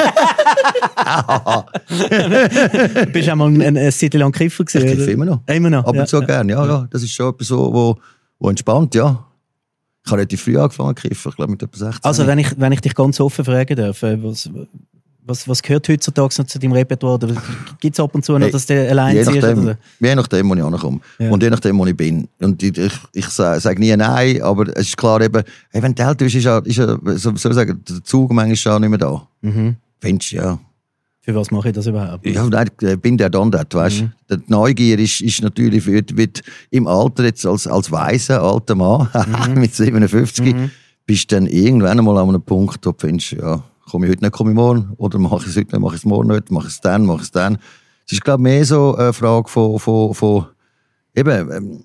Du bist auch mal eine Zeit lang Kiffer gewesen, ich kiffe immer noch. Immer noch? Ab und zu gerne, ja. Das ist schon etwas, wo entspannt, ja. Ich habe relativ früh angefangen zu kiffen, ich glaube mit etwa 16. Also, wenn ich dich ganz offen fragen darf, was gehört heutzutage noch zu deinem Repertoire? Gibt es ab und zu noch, dass du allein ziehst? Je nachdem, wo ich ankomme. Ja. Und je nachdem, wo ich bin. Und ich sage nie nein, aber es ist klar eben, hey, wenn du älter bist, ist ja, so soll ich sagen, der Zug manchmal schon nicht mehr da. Findest du, ja. Für was mache ich das überhaupt? Ja, nein, bin der dann dort, weißt du. Die Neugier ist natürlich, wird im Alter jetzt als weiser alter Mann, mit 57, bist du dann irgendwann einmal an einem Punkt, wo du findest, ja, komme ich heute nicht, komme ich morgen, oder mache ich es heute nicht, mache ich es morgen nicht, mache ich es dann. Es ist, glaube ich, mehr so eine Frage von eben,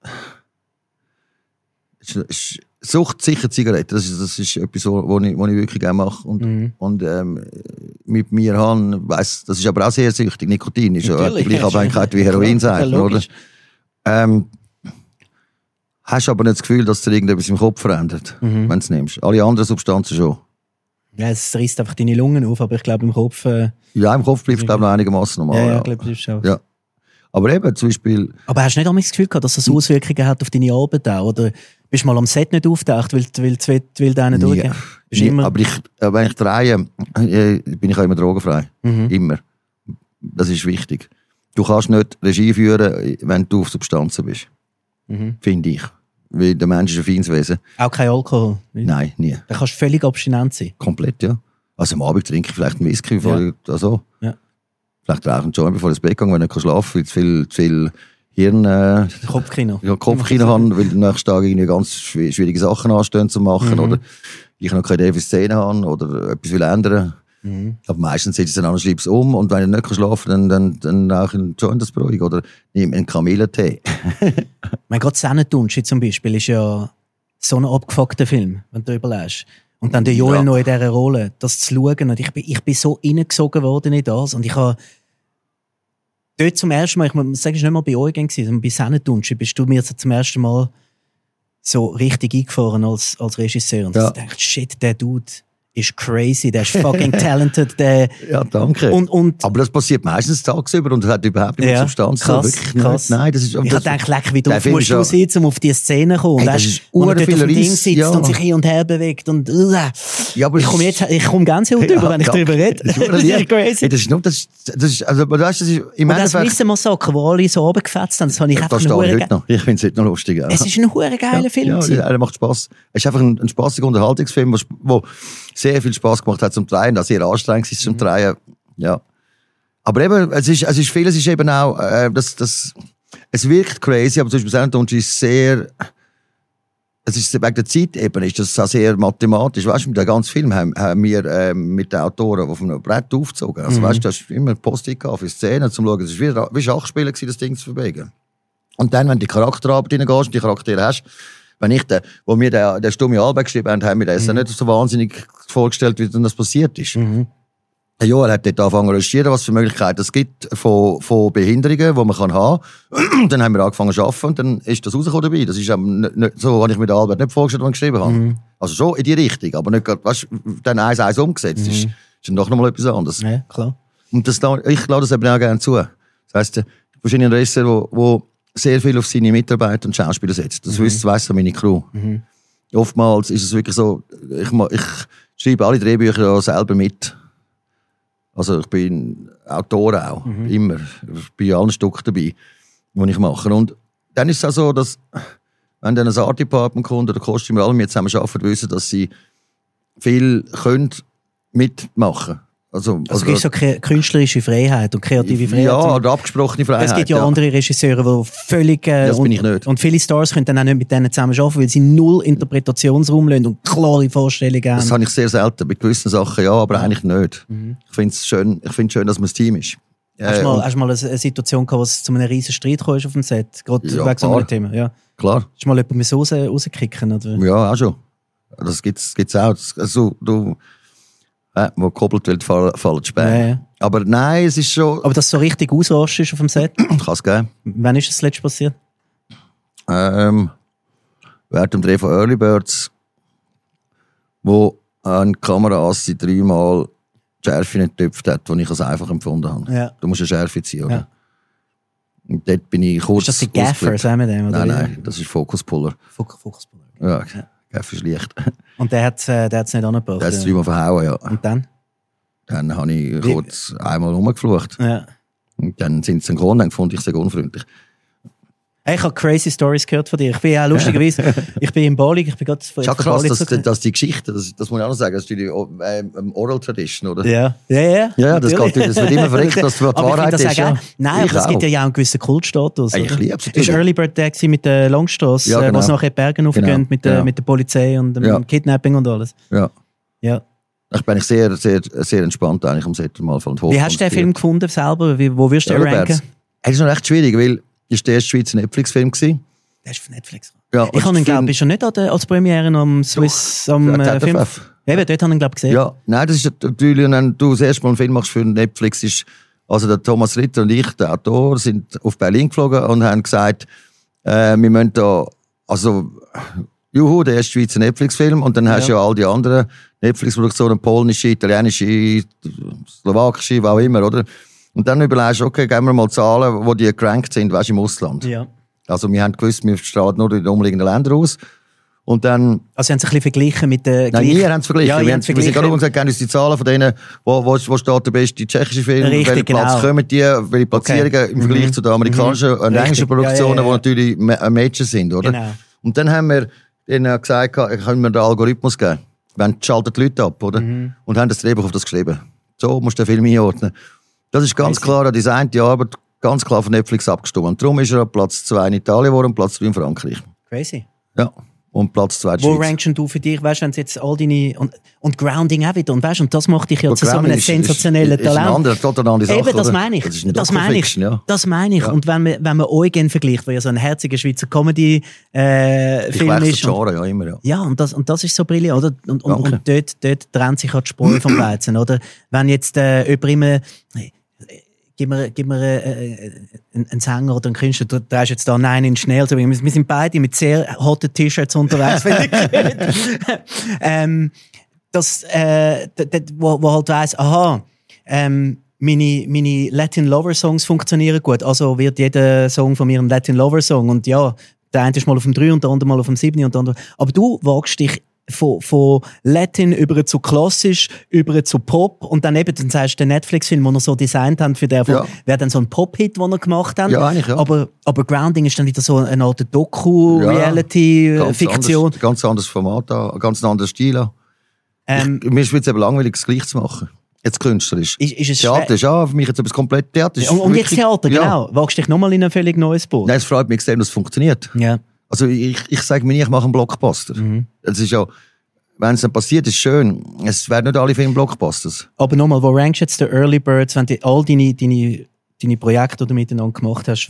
Sucht sicher Zigaretten, das ist etwas, was ich wirklich gerne mache und mit mir habe, weiss, das ist aber auch sehr süchtig, Nikotin ist ja die gleiche Abhängigkeit wie Heroin sagt, oder? Hast aber nicht das Gefühl, dass dir irgendetwas im Kopf verändert, wenn du es nimmst. Alle anderen Substanzen schon. Ja, es reißt einfach deine Lungen auf, aber ich glaube im Kopf... ja, im Kopf bleibst du, glaube ich, noch einigermaßen normal. Ja, ich glaube, bleibst auch. Ja. Aber eben, zum Beispiel... Aber hast du nicht einmal das Gefühl gehabt, dass das Auswirkungen hat auf deine Arbeit auch? Oder bist du mal am Set nicht auftaucht, weil du einen durchgehen? Aber wenn ich drehe, bin ich auch immer drogenfrei. Immer. Das ist wichtig. Du kannst nicht Regie führen, wenn du auf Substanzen bist. Finde ich. Weil der Mensch ist ein feines Wesen. Auch kein Alkohol? Nein, nie. Da kannst du völlig abstinent sein? Komplett, ja. Also am Abend trinke ich vielleicht einen Whisky, also. Ja. Vielleicht rauche ich einen Joint, bevor ich ins Bett gehe, wenn ich nicht schlafen kann, weil zu viel Hirn... Kopfkino. Ja, Kopfkino habe, weil am nächsten Tag irgendwie ganz schwierige Sachen anstehen zu machen, oder ich noch keine Idee für Szene habe, oder etwas will ändern. Aber meistens setze ich es dann an und schreibe es um, und wenn ich nicht schlafen kann, dann rauche ich einen Joint, das beruhigt, oder nehme einen Kamillentee. Mein Gott, Sennentunschi zum Beispiel ist ja so ein abgefuckter Film, wenn du überlegst. Und dann der Joel noch in dieser Rolle, das zu schauen. Und ich bin so reingesogen worden in das. Und ich habe dort zum ersten Mal, ich muss sagen, es war nicht mal bei euch gewesen, sondern bei Sennentunschi bist du mir zum ersten Mal so richtig eingefahren als Regisseur. Und ich dachte, shit, der Dude ist crazy, der ist fucking talented. Ja, danke. Aber das passiert meistens tagsüber und hat überhaupt nicht Substanz. Krass, wirklich krass. Nein, das ist, ich habe gedacht, leck, wie drauf musst du sein, um auf diese Szene zu kommen. Hey, weißt, wo er dort auf dem Ding sitzt und sich hin und her bewegt. Und, ja, aber ich komme ganz gut über, wenn ich darüber rede. Das ist crazy. Hey, das ist, also, du weißt, das ist im und das Wissen-Massaker, wo alle so runtergefetzt haben, das habe ich einfach Ich finde es heute noch lustig. Ja. Es ist ein verdammt geiler Film. Ja, er macht Spass. Es ist einfach ein spassiger Unterhaltungsfilm, wo sehr viel Spass gemacht hat zum Drehen, das sehr anstrengend ist zum Drehen. Ja. Aber eben, es ist vieles ist eben auch, es wirkt crazy, aber zum Beispiel Sandton ist sehr, es ist wegen der Zeitebene ist das auch sehr mathematisch. Weißt du, mit dem ganzen Film haben wir mit den Autoren auf einem Brett aufgezogen. Also weißt du, das ist immer ein Post-it für Szenen, zum schauen. Es war wie Schachspielen gewesen, das Ding zu bewegen. Und dann, wenn du die Charakterarbeit reingehst und die Charaktere hast, wenn ich wo wir der Stumme Albe geschrieben haben wir das nicht so wahnsinnig vorgestellt, wie dann das passiert ist. Ja, er hat dort angefangen zu recherchieren, was für Möglichkeiten es gibt von Behinderungen, die man haben kann. Dann haben wir angefangen zu arbeiten und dann ist das rausgekommen dabei. Das ist nicht so, habe ich mir den Albert nicht vorgestellt, als ich geschrieben habe. Also schon in die Richtung, aber nicht gerade, weißt du, dann 1 umgesetzt. Ist doch noch mal etwas anderes. Ja, klar. Und ich lade das eben auch gerne zu. Das heisst, ich bin ein Regisseur, der sehr viel auf seine Mitarbeiter und Schauspieler setzt. Das weiss meine Crew. Oftmals ist es wirklich so, ich schreibe alle Drehbücher selber mit. Also ich bin Autor auch, immer. Ich bin in allen Stücken dabei, die ich mache. Und dann ist es auch so, dass wenn dann ein Art Department kommt oder Kostüme, alle mit zusammen arbeiten, wissen, dass sie viel können mitmachen. Also es gibt so künstlerische Freiheit und kreative Freiheit. Ja, oder abgesprochene Freiheit. Es gibt ja andere Regisseure, die völlig... das bin ich nicht. Und viele Stars können dann auch nicht mit denen zusammen arbeiten, weil sie null Interpretationsraum lassen und klare Vorstellungen haben. Das habe ich sehr selten. Bei gewissen Sachen ja, aber eigentlich nicht. Ich finde es schön, dass man ein Team ist. Hast du mal eine Situation gehabt, wo es zu einem riesen Streit kam auf dem Set? Gerade wegen so einem Thema? Ja. Klar. Hast du mal jemanden rauskicken? Oder? Ja, auch schon. Das gibt's auch. Also, wo gekoppelt wird, fallen Späne. Ja. Aber nein, es ist schon... Aber dass so richtig ausrasch ist auf dem Set? Kann es geben. Wann ist das letzte passiert? Während dem Dreh von Early Birds, wo eine Kameraassi 3-mal die Schärfe nicht getöpft hat, die ich als einfach empfunden habe. Ja. Du musst eine Schärfe ziehen, oder? Ja. Und dort bin ich kurz... Ist das die Gaffer, sagen wir dem? Oder nein, das ist Fokuspuller. Fokuspuller. Ja. Gaffer ist leicht. Und der hat's nicht angebracht? Der hat es 3-mal verhauen, ja. Und dann? Dann habe ich kurz einmal rumgeflucht. Ja. Und dann sind sie gekommen und gefunden, ich sei unfreundlich. Ich habe crazy Stories gehört von dir. Ich bin ja lustigerweise, ich bin in Bali, ich bin gerade von krass, dass die Geschichte, das muss ich auch noch sagen, das ist die Oral Tradition, oder? Ja, das wird immer verrückt, dass das die Wahrheit ist. Ja. Nein, aber es gibt ja auch einen gewissen Kultstatus. Ich liebe es. Es war Early Bird Day mit der Longstrasse, ja, genau. wo es nachher die Berge aufgehen mit der Polizei und dem Kidnapping und alles. Ja. Ja. Ich bin sehr, sehr, sehr entspannt eigentlich am Set mal von Wie hast du den Film gefunden selber? Wo wirst du ranken? Es ist noch recht schwierig, weil es war der erste Schweizer Netflix-Film. Der ist für Netflix. Ja, ich habe ihn, glaube ich, schon nicht als Premiere am Swiss Film. Eben, dort habe ich ihn, glaube ich, gesehen. Ja, nein, das ist natürlich, wenn du das erste Mal einen Film machst für Netflix, ist, also der Thomas Ritter und ich, der Autor, sind auf Berlin geflogen und haben gesagt, wir müssen da, also, juhu, der erste Schweizer Netflix-Film, und dann hast du ja all die anderen Netflix-Produktionen, polnische, italienische, slowakische, was auch immer, oder? Und dann überlegst du, okay, geben wir mal Zahlen, wo die gerankt sind, weißt du, im Ausland. Ja. Also wir haben gewusst, wir strahlen nur in den umliegenden Ländern aus. Und dann... Also sie haben sich ein bisschen verglichen mit den... Nein, wir haben es verglichen. Ja, wir sind gerade gesagt, geben uns die Zahlen von denen, wo steht der beste tschechische Film, welchen Platz kommen die, welche Platzierungen im Vergleich zu den amerikanischen und englischen Produktionen, die natürlich Major sind, oder? Genau. Und dann haben wir ihnen gesagt, können wir den Algorithmus geben. Wenn schalten die Leute ab, oder? Und haben das Drehbuch auf das geschrieben. So musst du den Film einordnen. Das ist ganz klar, die eine Arbeit ganz klar von Netflix abgestimmt. Und darum ist er Platz 2 in Italien geworden und Platz 3 in Frankreich. Crazy. Ja. Und Platz 2 in Schweiz. Wo rankst du für dich, weißt du, wenn jetzt all deine, und Grounding auch wieder, und weißt, und das macht dich ja zu so einem sensationellen Talent. Ist total andere Sache. Eben, das meine ich. Das meine ich. Ja. Das meine ich. Ja. Und wenn man Eugen vergleicht, der ja so ein herziger Schweizer Comedy-Film ist. Genre, ja, immer, ja. Ja, und das ist so brillant, oder? Und dort trennt sich halt die Spreu vom Weizen, oder? Wenn jetzt jemand immer, gib mir einen Sänger oder einen Künstler, du drehst jetzt da Nine Inch Nails. Wir sind beide mit sehr hotten T-Shirts unterwegs, finde ich. das, wo halt weiss, aha, meine Latin Lover Songs funktionieren gut, also wird jeder Song von mir ein Latin Lover Song und ja, der eine ist mal auf dem 3 und der andere mal auf dem 7 und der andere. Aber du wagst dich von Latin über zu klassisch, über zu Pop und dann eben, dann sagst du, den Netflix-Film, den er so designt haben, für den wäre dann so ein Pop-Hit, den er gemacht haben. Ja, eigentlich, ja. Aber Grounding ist dann wieder so eine Art Doku-Reality-Fiktion. Ganz anderes Format, ganz anderer Stil. Mir ist es eben langweilig, das gleich zu machen. Jetzt künstlerisch. Ist es Theater ist für mich jetzt etwas komplett Theater. Und jetzt Theater, genau. Wagst du dich nochmal in ein völlig neues Boot? Nein, es freut mich extrem, dass es funktioniert. Ja. Also ich sage mir nie, ich mache einen Blockbuster. Das ist ja, wenn es dann passiert, ist schön. Es werden nicht alle Filme Blockbusters. Aber nochmal, wo rankst du jetzt den Early Birds, wenn du all deine Projekte, die du miteinander gemacht hast,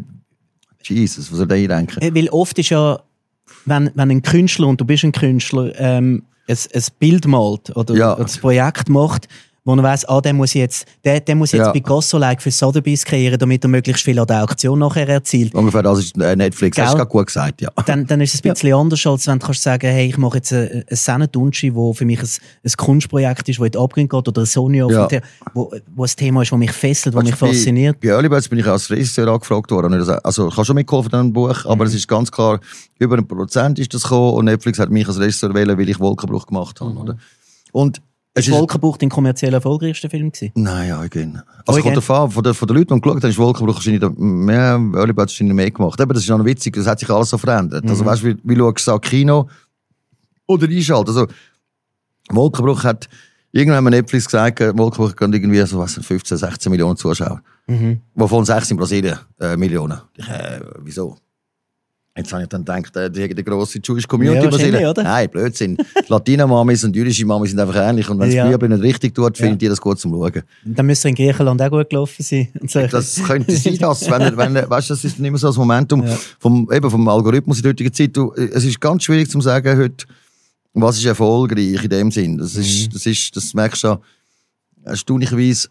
Jesus, was soll der denken? Weil oft ist ja, wenn ein Künstler, und du bist ein Künstler, ein Bild malt oder das Projekt macht, wo er weiss, der muss jetzt Picasso-like für Sotheby's kreieren, damit er möglichst viel an der Auktion nachher erzielt. Ungefähr das ist Netflix, Gell? hast du gerade gut gesagt, ja. Dann ist es ein bisschen anders, als wenn du kannst sagen, hey, ich mache jetzt ein Sennendunschi, wo für mich ein Kunstprojekt ist, wo in die Abgründe geht, oder ein Sonja, wo ein Thema ist, das mich fesselt, das mich fasziniert. Bei Early Birds bin ich als Regisseur angefragt worden. Also ich habe schon mitgeholfen an einem Buch, aber es ist ganz klar, über 1% ist das gekommen und Netflix hat mich als Regisseur wählen, weil ich Wolkenbruch gemacht habe. Oder? Und ist Wolkenbruch dein kommerziell erfolgreichster Film gewesen? Nein, ja, again. Also kommt davon, von den Leuten, die geschaut haben, ist Wolkenbruch wahrscheinlich mehr, Early Birds wahrscheinlich mehr gemacht. Aber das ist noch witzig, das hat sich alles so verändert. Also weißt du, wie schaust du Kino oder einschalten? Also Wolkenbruch hat irgendwann mal Netflix gesagt, Wolkenbruch kann irgendwie so 15, 16 Millionen Zuschauer. Wovon 6 in Brasilien Millionen. Wieso? Jetzt habe ich dann gedacht, die haben eine grosse Jewish Community. Ja, oder? Nein, Blödsinn. Latino-Mamis und jüdische Mamis sind einfach ähnlich. Und wenn es Bücher nicht richtig tut, findet ihr das gut zum Schauen. Dann müsste in Griechenland auch gut gelaufen sein. Das könnte sein, weißt du, das ist immer so das Momentum vom Algorithmus in der heutigen Zeit. Es ist ganz schwierig zu sagen heute, was ist erfolgreich in dem Sinn. Das merkst du ja erstaunlicherweise.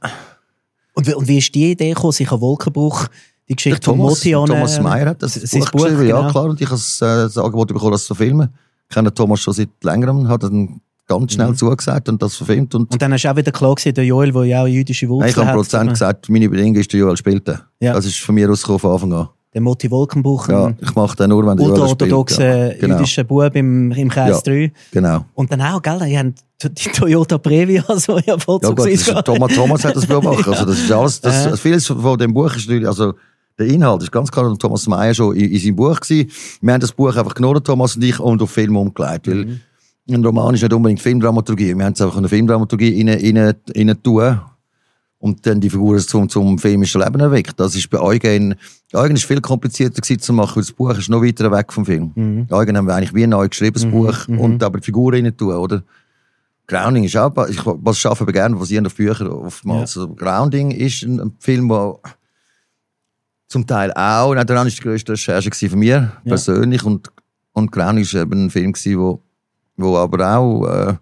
Und wie ist die Idee gekommen, sich an Wolkenbruch, die Geschichte von Motion... Thomas Meyer hat das Buch geschrieben, genau. Ja klar. Und ich habe das Angebot bekommen, das zu filmen. Ich kenne Thomas schon seit längerem, hat dann ganz schnell zugesagt und das verfilmt. Und dann hast du auch wieder klar gesehen, der Joel, der ja auch jüdische Wurzeln hat. Ich habe Prozent gesagt, meine Bedingung ist, der Joel spielte. Ja. Das ist von mir ausgekommen von Anfang an. Der Motti Wolkenbuch. Ja, ich mache den nur, wenn der Joel spielt. Ultraorthodoxe jüdische Bub im Kreis 3. Genau. Und dann auch, gell, die haben die Toyota Previa, so ja voll zu gut, Thomas hat das beobachtet. Also das ist alles, vieles von dem Buch ist natürlich, also der Inhalt ist ganz klar, Thomas Meyer schon in seinem Buch gewesen. Wir haben das Buch einfach genommen, Thomas und ich, und auf Film umgelegt, weil ein Roman ist nicht unbedingt Filmdramaturgie. Wir haben es einfach in eine Filmdramaturgie rein tun und dann die Figuren zum filmischen Leben erweckt. Das ist bei Eugen ist viel komplizierter gewesen zu machen, weil das Buch ist noch weiter weg vom Film. Eugen haben wir eigentlich wie neu geschrieben, das Buch, und aber die Figuren rein tun, oder? Grounding ist auch, was schaffen wir gerne, basierend auf Büchern oftmals. Ja. Also Grounding ist ein Film, der zum Teil auch, das war die grösste Recherche von mir, persönlich, und Grounding war eben ein Film, wo aber auch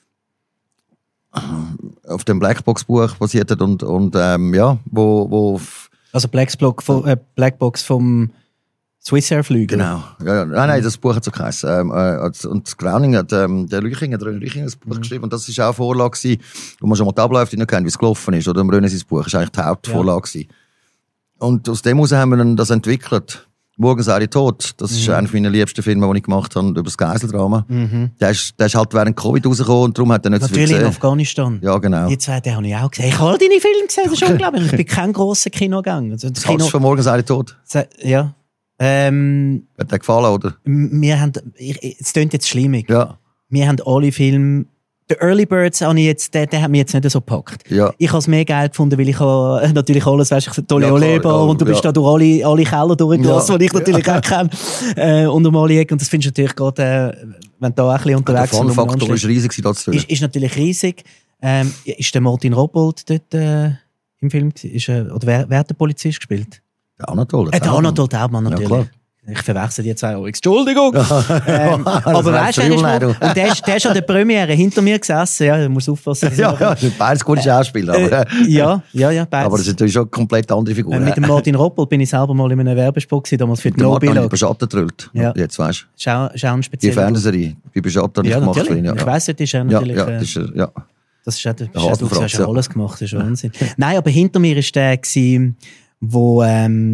auf dem Blackbox-Buch basiert hat und wo also Blackbox vom Swissair Flüger. Genau. Ja. Nein, das Buch hat so geheißen. Und Grounding hat, der Rüchinger das Buch geschrieben. Und das war auch eine Vorlage gewesen, wo man schon mal die Abläufe nicht kennt, wie es gelaufen ist. Oder im Röhne sein Buch. Das war eigentlich die Hauptvorlage gewesen. Und aus dem heraus haben wir dann das entwickelt. Morgen sei ich tot. Das ist einer meiner liebsten Filme, die ich gemacht habe, über das Geiseldrama. Der ist halt während Covid rausgekommen und darum hat er nicht natürlich so viel gesehen. In Afghanistan. Ja, genau. Die zwei, die habe ich auch gesehen. Ich habe all deine Filme gesehen, das ist unglaublich. Ich bin kein grosser Kinogang. Also das Kino von Morgen sei ich tot. Ja. Hat dir gefallen, oder? Es klingt jetzt schlimmig. Ja. Wir haben alle Filme. The Early Birds der hat mich jetzt nicht so gepackt. Ja. Ich habe es mehr geil gefunden, weil ich natürlich alles, weißt du, Tolle Olebar und du bist da durch alle Keller durchgelassen, die ich natürlich auch kenne. Und um alle Ecken. Und das findest du natürlich gerade, wenn du da auch ein bisschen unterwegs bist. Der Fun-Faktor ist riesig. Ist natürlich riesig. Ist der Martin Robold dort im Film? Oder wer hat den Polizist gespielt? Der Anatol. Der Anatol Taubmann natürlich. Ja, Ich verwechsel die 2 Euro. Entschuldigung. Aber weißt du, und der ist an der Premiere hinter mir gesessen. Ja, du musst aufpassen. Ja, beides gute Schauspieler. Ja, beides. Aber das sind natürlich schon komplett andere Figuren. Mit dem Martin Roppel bin ich selber mal in einem Werbespot gewesen, damals für die Nobilo. Der Martin Beschatten drüllt. Ja. Jetzt weißt du. Ist auch ein spezieller. Die Fernsehserie. Bei Beschatten ja, gemacht. Natürlich. Ich weiss, das ist er natürlich. Das ist du hast ja alles gemacht, das ist Wahnsinn. Nein, aber hinter mir war der, wo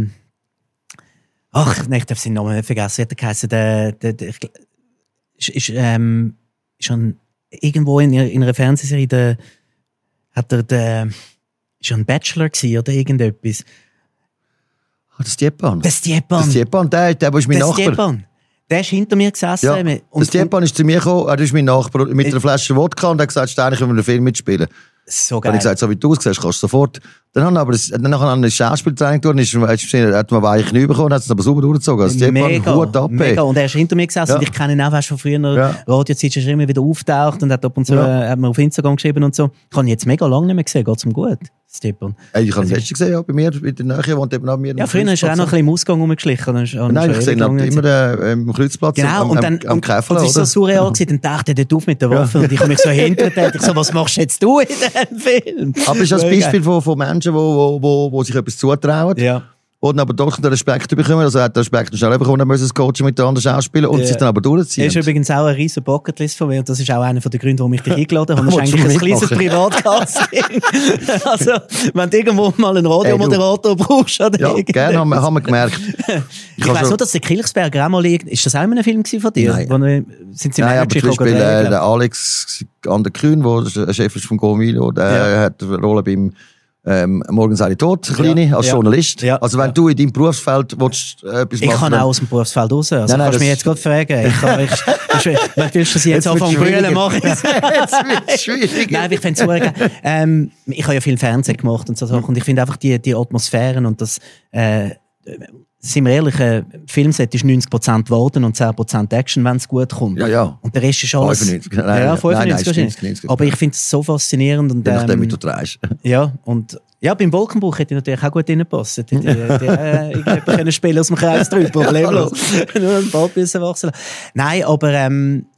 ich darf seinen Namen nicht vergessen. Wie hat er geheißen? Ist irgendwo in einer Fernsehserie, ist er ein Bachelor gewesen oder irgendetwas? Der Stepan. Der Stepan, der ist mein Nachbar. Stepan. Der ist hinter mir gesessen. Ja, der Stepan ist zu mir gekommen, er ist mein Nachbar, mit einer Flasche Wodka und er hat gesagt, Steini, können wir einen Film mitspielen. So geil. Und ich gesagt, so wie du es siehst, kannst du sofort. Dann haben wir aber eine Schauspieltraining durch, er hat mir weiche Knie bekommen, hat es aber sauber durchgezogen. Also mega. Und er ist hinter mir gesessen und ich kenne ihn auch von früher. Radiozeit ist immer wieder auftaucht und hat ab und zu hat mir auf Instagram geschrieben und so. Ich habe ihn jetzt mega lange nicht mehr gesehen, geht's ihm gut, Stepan. Ich habe ihn letztens gesehen, ja, bei mir in der Nähe, wohnt eben neben mir. Ja, früher ist er auch noch ein bisschen im Ausgang rumgeschlichen. Nein, ich sehe ihn immer am Kreuzplatz, genau, am Käfer. Und es war so surreal gewesen, dann dachte er dort auf mit der Waffe und ich habe mich so hintergestellt. Ich so, was machst jetzt du in diesem Film? Aber es ist ein Beispiel von Menschen, die sich etwas zutrauen. Ja. Und aber doch den Respekt bekommen. Also er hat den Respekt schnell bekommen, er muss das Coaching mit den anderen Schauspielern und sich dann aber durchziehen. Das ist übrigens auch eine riesen Bucketlist von mir und das ist auch einer der Gründe, warum ich dich eingeladen habe. Das ist eigentlich ein kleines Privatcasting. Also, wenn du irgendwo mal einen Radiomoderator brauchst. Oder ja, gerne, haben wir gemerkt. Ich weiss nur, dass der Kilchsberger auch mal liegt. Ist das auch in einem Film von dir? Nein. Sind Sie aber zum Beispiel der Alex Ander Kühn, der Chef ist von Gomilo, der hat eine Rolle beim Morgen sei ich tot, Kleine, als Journalist. Ja. Also wenn du in deinem Berufsfeld willst, etwas machen... Ich kann auch aus dem Berufsfeld raus. Also kannst du mich jetzt gerade fragen. Wenn willst du sie jetzt anfangen zu brüllen machen? Jetzt wird schwierig. Nein, ich finde es super geil. Ich habe ja viel Fernsehen gemacht und so Sachen. Und ich finde einfach die Atmosphären und das... sind wir ehrlich, ein Filmset ist 90% Warten und 10% Action, wenn es gut kommt. Ja. Und der Rest ist alles... 95. Nein, 95 nein, aber ich finde es so faszinierend. Und, je nachdem, wie du drehst. Ja, und ja, beim Wolkenbuch hätte ich natürlich auch gut reingepasst. Hätte irgendjemand können spielen aus dem Kreis drüber, problemlos. Nur ein paar bisschen wachsen. Nein, aber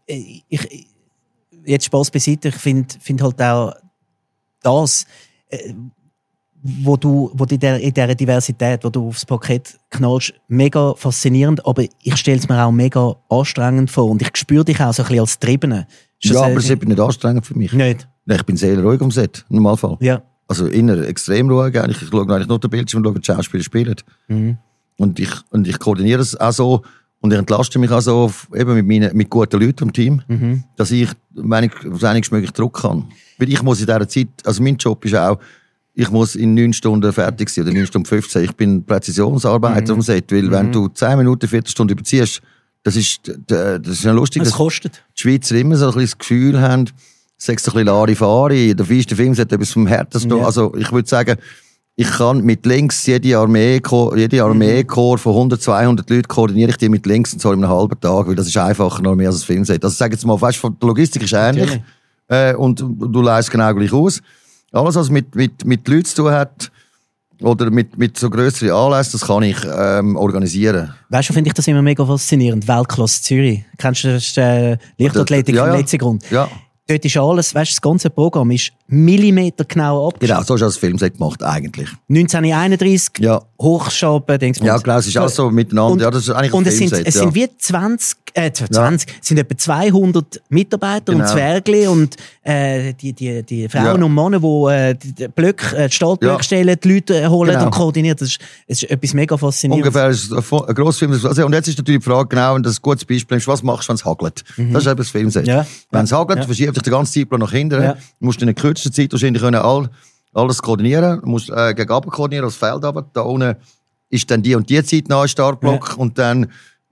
jetzt Spaß beiseite, ich finde halt auch das... wo du in dieser Diversität, wo du aufs Parkett knallst, mega faszinierend, aber ich stelle es mir auch mega anstrengend vor und ich spüre dich auch so ein bisschen als Triebene. Ja, aber es ist nicht anstrengend für mich. Nicht? Ich bin sehr ruhig am Set, im Normalfall. Ja. Also inner extrem ruhig. Ich schaue eigentlich nur den Bildschirm und schaue, wie die Schauspieler spielen. Mhm. Und ich koordiniere es auch so und ich entlaste mich auch so eben mit guten Leuten im Team, dass ich wenigstmöglich Druck habe. Weil ich muss in dieser Zeit, also mein Job ist auch, ich muss in 9 Stunden fertig sein, oder 9 Stunden 15. Ich bin Präzisionsarbeiter am Set, weil wenn du 10 Minuten, 1 Viertelstunde überziehst, das ist ja lustig. Das kostet. Die Schweizer immer so ein bisschen das Gefühl haben, sagst du ein bisschen Larifari, der feinste Film hat etwas vom Härtesten. Ja. Also ich würde sagen, ich kann mit links jede Armeekorps von 100, 200 Leuten koordiniere ich die mit links und zwar in einem halben Tag, weil das ist einfacher noch mehr als ein Filmset. Also sag jetzt mal, weißt du, die Logistik ist ähnlich und du leistest genau gleich aus. Alles, was mit Leuten zu tun hat, oder mit so grösseren Anlässen, das kann ich organisieren. Weißt du, finde ich das immer mega faszinierend. Weltklasse Zürich. Kennst du das Leichtathletik im letzten Grund? Ja. Dort ist alles, weißt du, das ganze Programm ist millimetergenau abgestimmt. Genau, so ist das Filmset gemacht, eigentlich. 1931, ja. Hochschaben, denkst du. Ja, genau, es ist alles so miteinander. Und, ja, das ist eigentlich und es sind wie 20, es sind etwa 200 Mitarbeiter und Zwergli und die Frauen und Männer, die die Blöcke, die Stahlblöcke stellen, die Leute holen und koordinieren. Es ist etwas mega faszinierendes. Ungefähr ist ein grosses Film. Also, und jetzt ist natürlich die Frage, genau, wenn das ein gutes Beispiel ist, was machst du, wenn es hagelt? Das ist eben das Filmset. Ja. Wenn es hagelt, verschiebt sich der ganze Zeitplan nach hinten. Ja. Du musst in der kürzesten Zeit wahrscheinlich alles koordinieren. Du musst gegen oben koordinieren, das Feld runter. Da unten ist dann die und die Zeit nach Startblock. Und dann,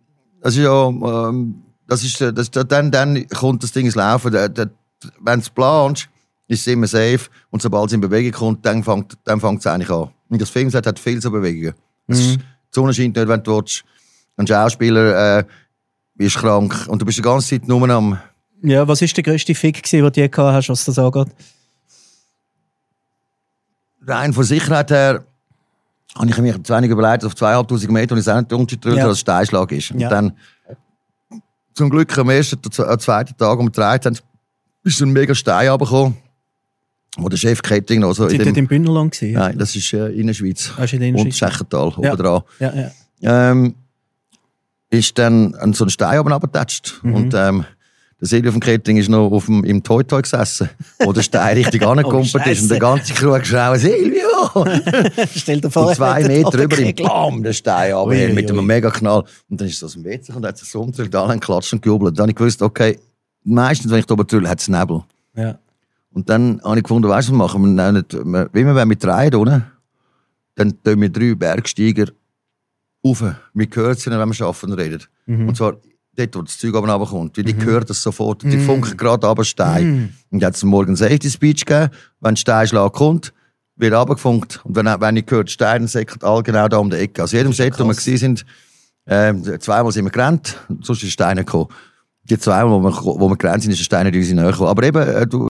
dann kommt das Ding ins Laufen. Wenn du es planst, ist es immer safe. Und sobald es in Bewegung kommt, dann fängt es eigentlich an. Und das Filmset hat viel so Bewegungen. Die Sonne scheint nicht, wenn du willst. Ein Schauspieler ist krank und du bist die ganze Zeit nur am... Ja, was war der grösste Fick, den du je gehabt hast, was das angeht? Rein von Sicherheit her habe ich mir zu wenig überlegt, auf 2500 Meter, und ich es auch nicht unterdrückt, dass es Steinschlag ist. Und dann, zum Glück am ersten, zweiten Tag, um 13 ist ein mega Stein runtergekommen, wo der Chef Ketting noch so... Sind dort im Bündnerland gewesen? Nein, das ist in der Schweiz. Ist in der und Schächental, oben dran. Ja. Ist dann an so einen Stein oben runtergetatscht. Und der Silvio von Ketting ist noch im Toi-Toi gesessen, wo der Stein richtig angekumpelt ist. Und der ganze Crew hat geschrien, Silvio! Stell dir vor, und 2 Meter drüber im Bam, der Stein runter, Ui, mit einem mega Knall. Und dann ist es aus dem WC und hat sich so umgedreht, alle haben geklatscht und gejubelt. Dann habe ich gewusst, okay, meistens, wenn ich da oben drülle, hat es Nebel. Ja. Und dann habe ich gefunden, weißt du, was machen wir? Nicht, wie wir mit 3 unten, dann tun wir 3 Bergsteiger rauf. Wir hören sie, wenn wir arbeiten und reden. Und zwar dort, wo das Zeug oben runterkommt. Weil die hören das sofort. Die funken gerade runter Stein. Und jetzt morgen einen Safety Speech gegeben. Wenn ein Steinschlag kommt, wird runtergefunkt. Und wenn ich höre, Steine säcken alle genau da um die Ecke. Also jedem Set, wo wir waren, 2-mal sind wir gerannt, sonst ist ein Stein gekommen. Die 2-mal, wo wir gerannt sind, ist ein Stein in unsere Nähe gekommen. Aber eben,